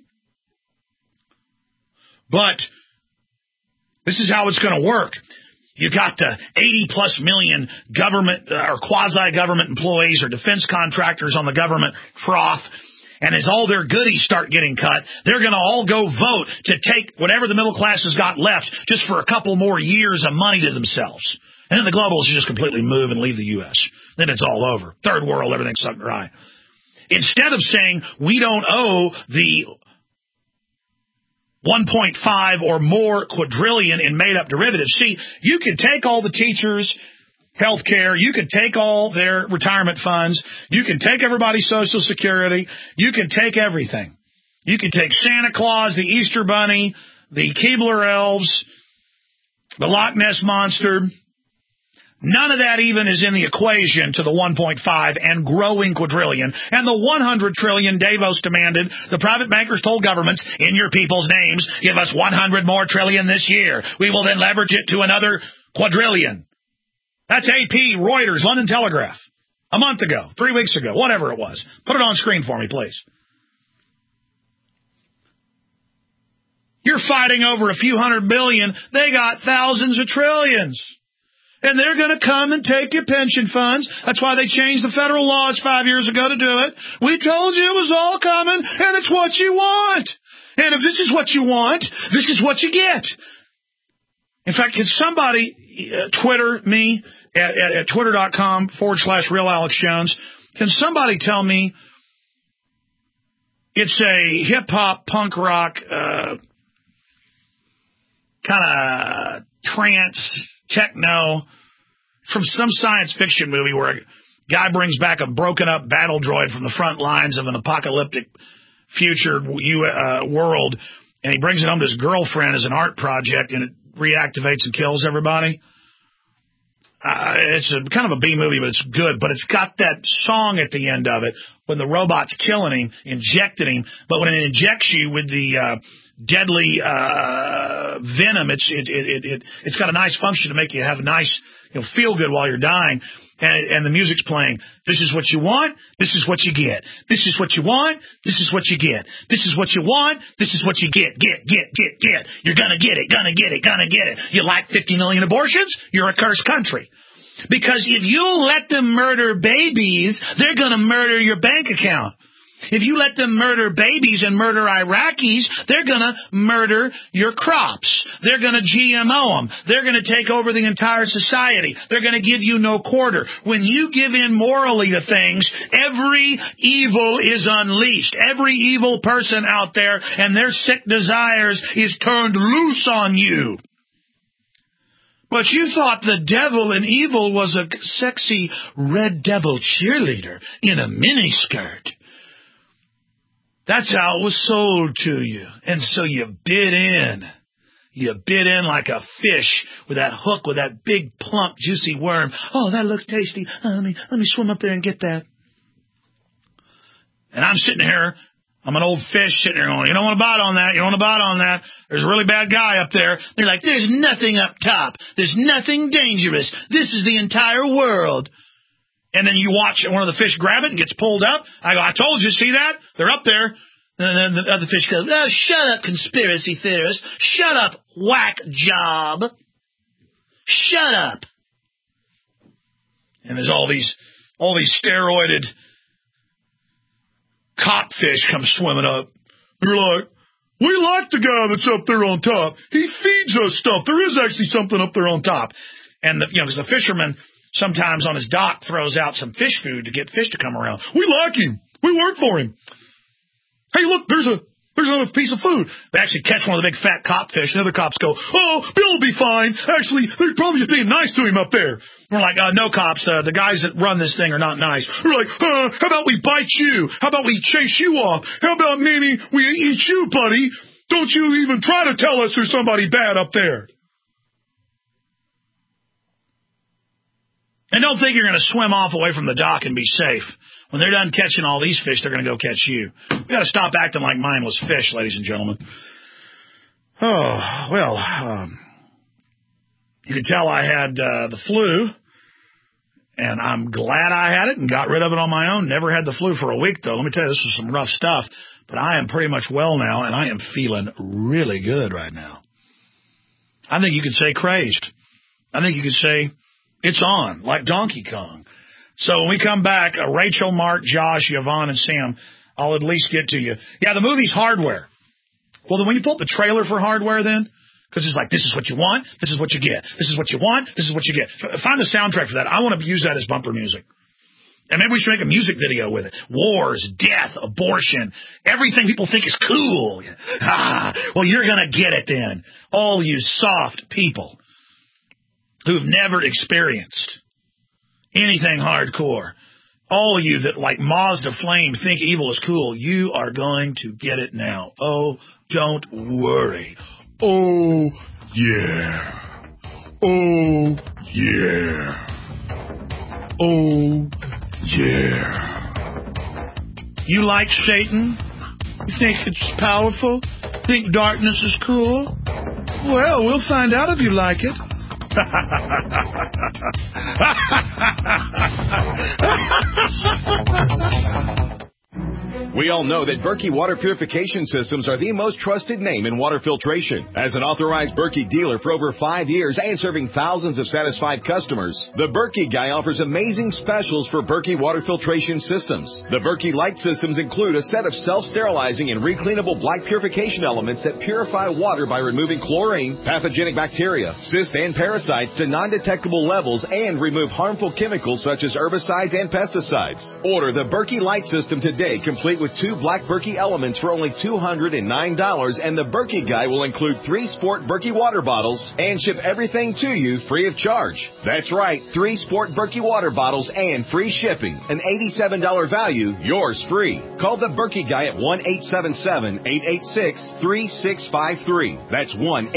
But this is how it's going to work. You got the 80-plus million government or quasi-government employees or defense contractors on the government froth. And as all their goodies start getting cut, they're going to all go vote to take whatever the middle class has got left just for a couple more years of money to themselves. And then the globalists just completely move and leave the U.S. Then it's all over. Third world, everything's sucked dry. Instead of saying we don't owe the 1.5 or more quadrillion in made-up derivatives. See, you could take all the teachers' health care, you could take all their retirement funds, you can take everybody's Social Security, you can take everything. You can take Santa Claus, the Easter Bunny, the Keebler Elves, the Loch Ness Monster. None of that even is in the equation to the 1.5 and growing quadrillion. And the 100 trillion Davos demanded, the private bankers told governments, in your people's names, give us 100 more trillion this year. We will then leverage it to another quadrillion. That's AP, Reuters, London Telegraph. A month ago, 3 weeks ago, whatever it was. Put it on screen for me, please. You're fighting over a few $100 billion. They got thousands of trillions. And they're going to come and take your pension funds. That's why they changed the federal laws 5 years ago to do it. We told you it was all coming, and it's what you want. And if this is what you want, this is what you get. In fact, can somebody Twitter me at twitter.com/Real Alex Jones? Can somebody tell me it's a hip-hop, punk rock, kind of trance, techno, from some science fiction movie where a guy brings back a broken-up battle droid from the front lines of an apocalyptic future world, and he brings it home to his girlfriend as an art project, and it reactivates and kills everybody. It's a kind of a B movie, but it's good. But it's got that song at the end of it when the robot's killing him, injecting him. But when it injects you with the deadly venom, it's got a nice function to make you have a nice, feel good while you're dying. And the music's playing. This is what you want. This is what you get. This is what you want. This is what you get. This is what you want. This is what you get. Get. You're gonna get it. Gonna get it. You like 50 million abortions? You're a cursed country. Because if you let them murder babies, they're gonna murder your bank account. If you let them murder babies and murder Iraqis, they're going to murder your crops. They're going to GMO them. They're going to take over the entire society. They're going to give you no quarter. When you give in morally to things, every evil is unleashed. Every evil person out there and their sick desires is turned loose on you. But you thought the devil in evil was a sexy red devil cheerleader in a miniskirt. That's how it was sold to you. And so you bit in. You bit in like a fish with that hook, with that big, plump, juicy worm. Oh, that looks tasty. Let me swim up there and get that. And I'm sitting here. I'm an old fish sitting there going, you don't want to bite on that. You don't want to bite on that. There's a really bad guy up there. They're like, there's nothing up top. There's nothing dangerous. This is the entire world. And then you watch one of the fish grab it and gets pulled up. I go, I told you, see that? They're up there. And then the other fish goes, oh, shut up, conspiracy theorist. Shut up, whack job. Shut up. And there's all these steroided copfish come swimming up. They're like, we like the guy that's up there on top. He feeds us stuff. There is actually something up there on top. And because the fisherman sometimes on his dock throws out some fish food to get fish to come around. We like him. We work for him. Hey, look, there's another piece of food. They actually catch one of the big fat copfish, and the other cops go, oh, Bill will be fine. Actually, they're probably just being nice to him up there. We're like, no, cops, the guys that run this thing are not nice. We're like, how about we bite you? How about we chase you off? How about maybe we eat you, buddy? Don't you even try to tell us there's somebody bad up there. And don't think you're going to swim off away from the dock and be safe. When they're done catching all these fish, they're going to go catch you. We've got to stop acting like mindless fish, ladies and gentlemen. Oh, well, You could tell I had the flu, and I'm glad I had it and got rid of it on my own. Never had the flu for a week, though. Let me tell you, this was some rough stuff, but I am pretty much well now, and I am feeling really good right now. I think you could say crazed. I think you could say it's on, like Donkey Kong. So when we come back, Rachel, Mark, Josh, Yvonne, and Sam, I'll at least get to you. Yeah, the movie's Hardware. Well, then when you pull up the trailer for Hardware then, because it's like, this is what you want, this is what you get, this is what you want, this is what you get. Find the soundtrack for that. I want to use that as bumper music. And maybe we should make a music video with it. Wars, death, abortion, everything people think is cool. Well, you're going to get it then. All you soft people who've never experienced anything hardcore. All of you that, like Mazda Flame, think evil is cool, you are going to get it now. Oh, don't worry. Oh, yeah. Oh, yeah. Oh, yeah. You like Satan? You think it's powerful? Think darkness is cool? Well, we'll find out if you like it. We all know that Berkey Water Purification Systems are the most trusted name in water filtration. As an authorized Berkey dealer for over 5 years and serving thousands of satisfied customers, the Berkey Guy offers amazing specials for Berkey Water Filtration Systems. The Berkey Light Systems include a set of self-sterilizing and recleanable black purification elements that purify water by removing chlorine, pathogenic bacteria, cysts, and parasites to non-detectable levels and remove harmful chemicals such as herbicides and pesticides. Order the Berkey Light System today, complete with 2 black Berkey elements for only $209, and the Berkey Guy will include 3 Sport Berkey water bottles and ship everything to you free of charge. That's right, 3 Sport Berkey water bottles and free shipping. An $87 value, yours free. Call the Berkey Guy at 1-877-886-3653. That's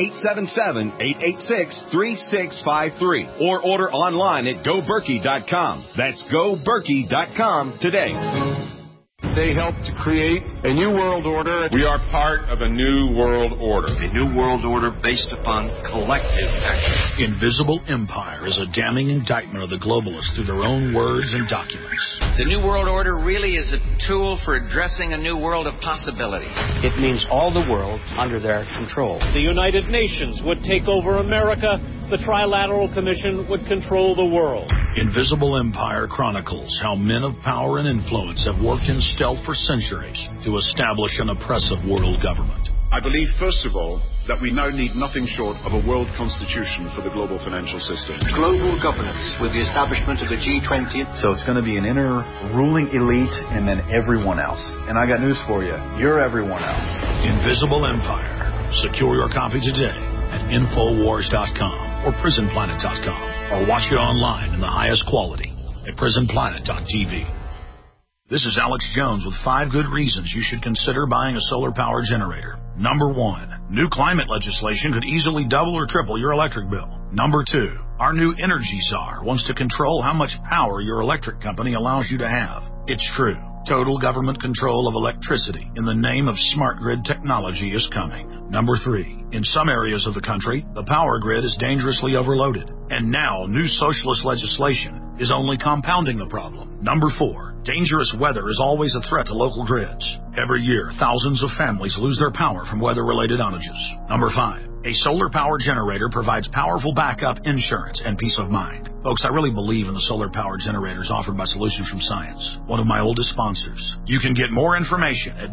1-877-886-3653. Or order online at GoBerkey.com. That's GoBerkey.com today. They helped to create a new world order. We are part of a new world order. A new world order based upon collective action. Invisible Empire is a damning indictment of the globalists through their own words and documents. The new world order really is a tool for addressing a new world of possibilities. It means all the world under their control. The United Nations would take over America. The Trilateral Commission would control the world. Invisible Empire chronicles how men of power and influence have worked in stealth for centuries to establish an oppressive world government. I believe, first of all, that we now need nothing short of a world constitution for the global financial system. Global governance with the establishment of the G20. So it's going to be an inner ruling elite and then everyone else. And I got news for you. You're everyone else. Invisible Empire. Secure your copy today at Infowars.com or PrisonPlanet.com, or watch it online in the highest quality at PrisonPlanet.tv. This is Alex Jones with 5 good reasons you should consider buying a solar power generator. Number 1, new climate legislation could easily double or triple your electric bill. Number 2, our new energy czar wants to control how much power your electric company allows you to have. It's true. Total government control of electricity in the name of smart grid technology is coming. Number 3, in some areas of the country, the power grid is dangerously overloaded. And now, new socialist legislation is only compounding the problem. Number 4, dangerous weather is always a threat to local grids. Every year, thousands of families lose their power from weather-related outages. Number 5, a solar power generator provides powerful backup insurance and peace of mind. Folks, I really believe in the solar power generators offered by Solutions from Science, one of my oldest sponsors. You can get more information at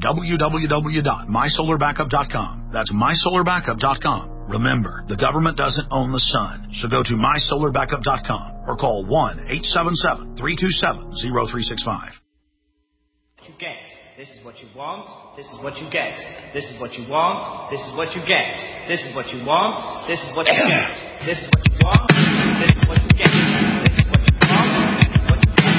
www.mysolarbackup.com. That's mysolarbackup.com. Remember, the government doesn't own the sun, so go to mysolarbackup.com or call 1-877-327-0365. You get. This is what you want. This is what you get. This is what you want. This is what you get. This is what you want. This is what you get. This is what you want. This is what you get. This is what you want. This is what you get.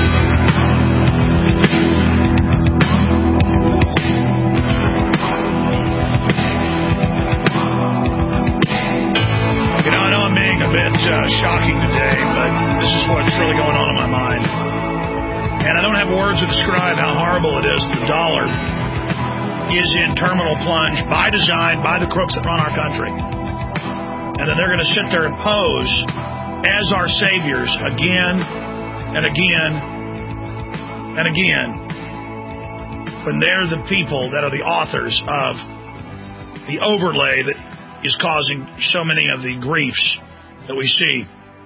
You know, I know I'm being a bit shocking today, but this is what's really going on in my mind. And I don't have words to describe how horrible it is. The dollar is in terminal plunge by design, by the crooks that run our country. and then they're going to sit there and pose as our saviors again and again and again, when they're the people that are the authors of the overlay that is causing so many of the griefs that we see.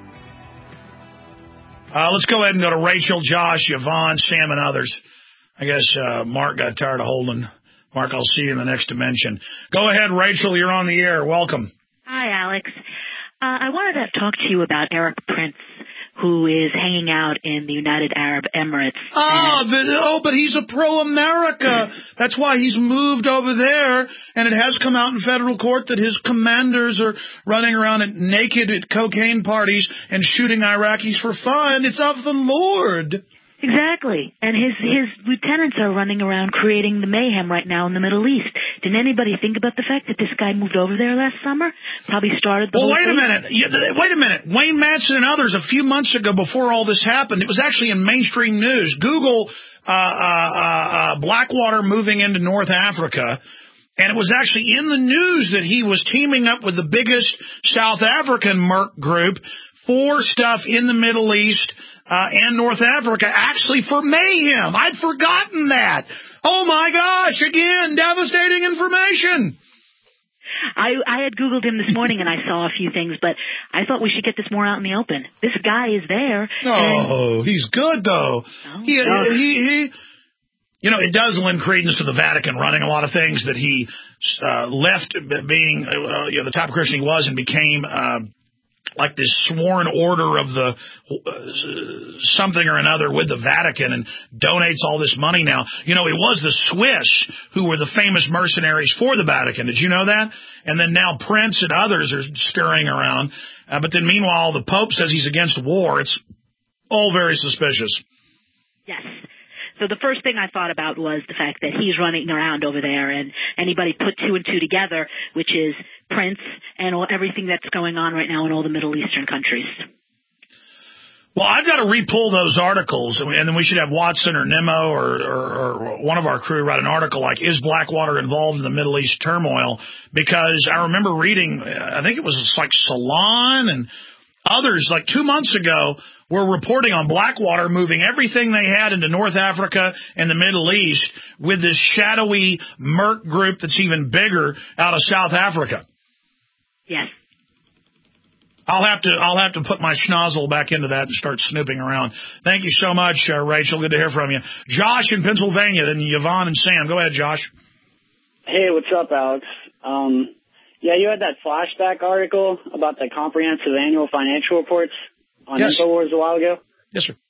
Let's go ahead and go to Rachel, Josh, Yvonne, Sam, and others. I guess Mark got tired of holding. Mark, I'll see you in the next dimension. Go ahead, Rachel. You're on the air. Welcome. Hi, Alex. I wanted to talk to you about Eric Prince, who is hanging out in the United Arab Emirates. But he's a pro-America. That's why he's moved over there, and it has come out in federal court that his commanders are running around naked at cocaine parties and shooting Iraqis for fun. It's of the Lord. Exactly. And his lieutenants are running around creating the mayhem right now in the Middle East. Didn't anybody think about the fact that this guy moved over there last summer? Probably started the whole wait thing? a minute. Wait a minute. Wayne Madsen and others, a few months ago before all this happened, it was actually in mainstream news. Google Blackwater moving into North Africa, and it was actually in the news that he was teaming up with the biggest South African merc group for stuff in the Middle East and North Africa, actually for mayhem. I'd forgotten that. Oh, my gosh, again, devastating information. I had Googled him this morning, and I saw a few things, but I thought we should get this more out in the open. This guy is there. Oh, he's good, though. Oh, He it does lend credence to the Vatican running a lot of things that he left being the type of Christian he was and became like this sworn order of the something or another with the Vatican and donates all this money now. You know, it was the Swiss who were the famous mercenaries for the Vatican. Did you know that? And then now Prince and others are stirring around. But then meanwhile, the Pope says he's against war. It's all very suspicious. Yes. So the first thing I thought about was the fact that he's running around over there, and anybody put two and two together, which is Prince and everything that's going on right now in all the Middle Eastern countries. Well, I've got to re-pull those articles, and then we should have Watson or Nemo or one of our crew write an article like, is Blackwater involved in the Middle East turmoil? Because I remember reading, I think it was like Salon and others, like 2 months ago, were reporting on Blackwater moving everything they had into North Africa and the Middle East with this shadowy merc group that's even bigger out of South Africa. Yes. I'll have to put my schnozzle back into that and start snooping around. Thank you so much, Rachel. Good to hear from you. Josh in Pennsylvania, then Yvonne and Sam. Go ahead, Josh. Hey, what's up, Alex? Yeah, you had that flashback article about the comprehensive annual financial reports on InfoWars a while ago. Yes, sir.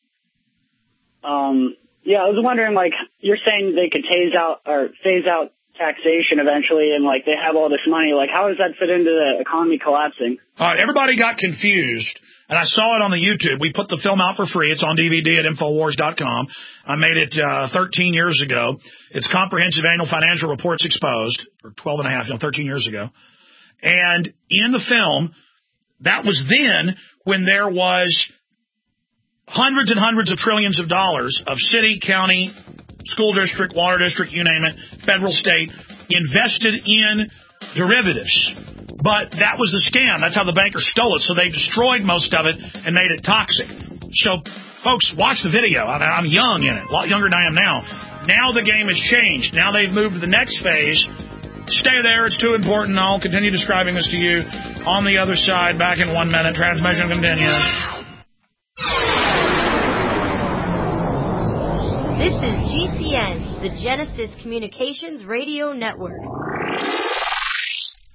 Yeah, I was wondering, like, you're saying they could phase out taxation eventually, and like they have all this money. Like, how does that fit into the economy collapsing? All right, everybody got confused, and I saw it on the YouTube. We put the film out for free. It's on DVD at Infowars.com. I made it 13 years ago. It's Comprehensive Annual Financial Reports Exposed, or 13 years ago. And in the film, that was then when there was hundreds and hundreds of trillions of dollars of city, county, school district, water district, you name it, federal, state, invested in derivatives. But that was the scam. That's how the bankers stole it. So they destroyed most of it and made it toxic. So, folks, watch the video. I'm young in it, a lot younger than I am now. Now the game has changed. Now they've moved to the next phase. Stay there. It's too important. I'll continue describing this to you on the other side. Back in 1 minute. Transmission continues. This is GCN, the Genesis Communications Radio Network.